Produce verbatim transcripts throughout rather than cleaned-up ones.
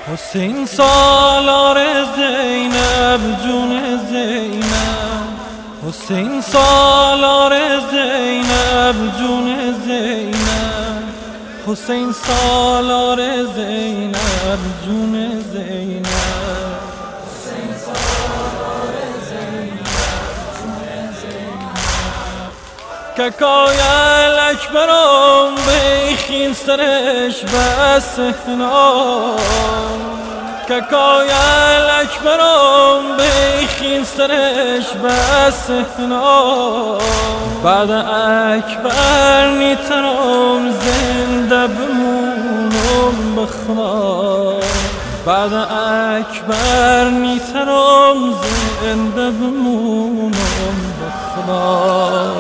حسین سالار زینب جون زینب، حسین سالار زینب جون زینب، حسین سالار زینب جون زینب، حسین سالار زینب جون زینب. ککای اکبرم بخیل سرش بسهنام، ککای اکبرم بخیل سرش بسهنام. بعد اکبر نیترم زنده بمونم بخدا، بعد اکبر نیترم زنده بمونم بخدا.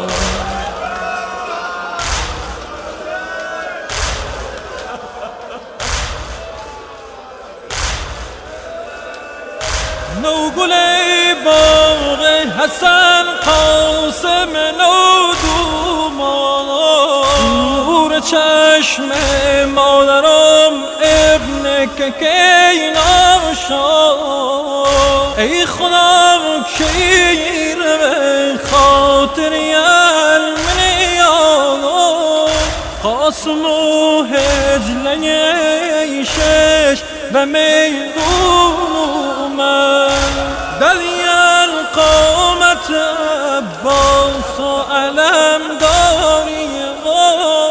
نوگل باغ حسن قاسم نودومان، نور چشم مادرم ابن ککینا شد. ای خدا کیر به خاطر المنیان، قاسم و هجله شش و میدون دلی القامت عباس و علم داری و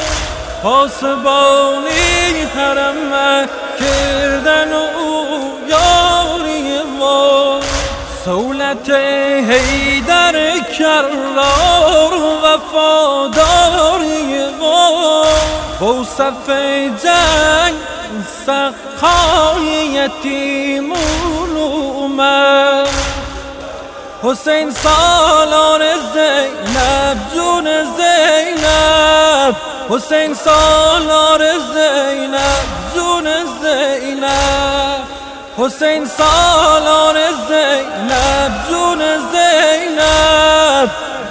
پاسبانی حرم کردن و یاری و سولت حیدر کرار وفاداری و بوصف جنگ سقای یتیمون اومد. حسین سالار زینب جون زینب، حسین سالار زینب جون زینب، حسین سالار زینب جون زینب.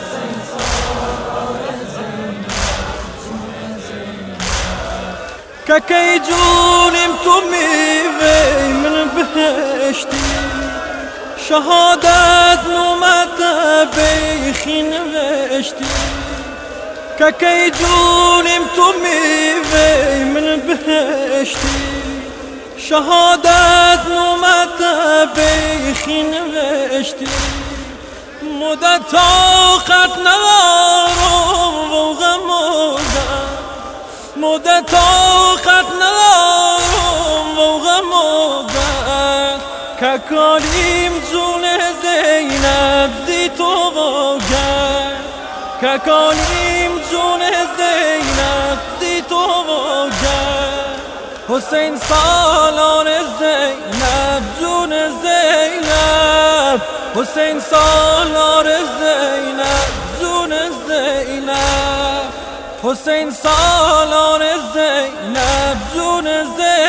ککی جونیم تو میوه من بهشتی، شهادت نومت بیخی نوشتی. ککی جونیم تو میوه من بهشتی، شهادت نومت بیخی نوشتی. مدت آخت ندارم و غمودم، مدت آخت ندارم و غمودم. ککالیم جون زینب زی تو واگر، ککالیم جون زینب زی تو واگر. حسین سالار زینب جون زینب، حسین سالار زینب جون زینب، حسین سالار زینب جون زینب.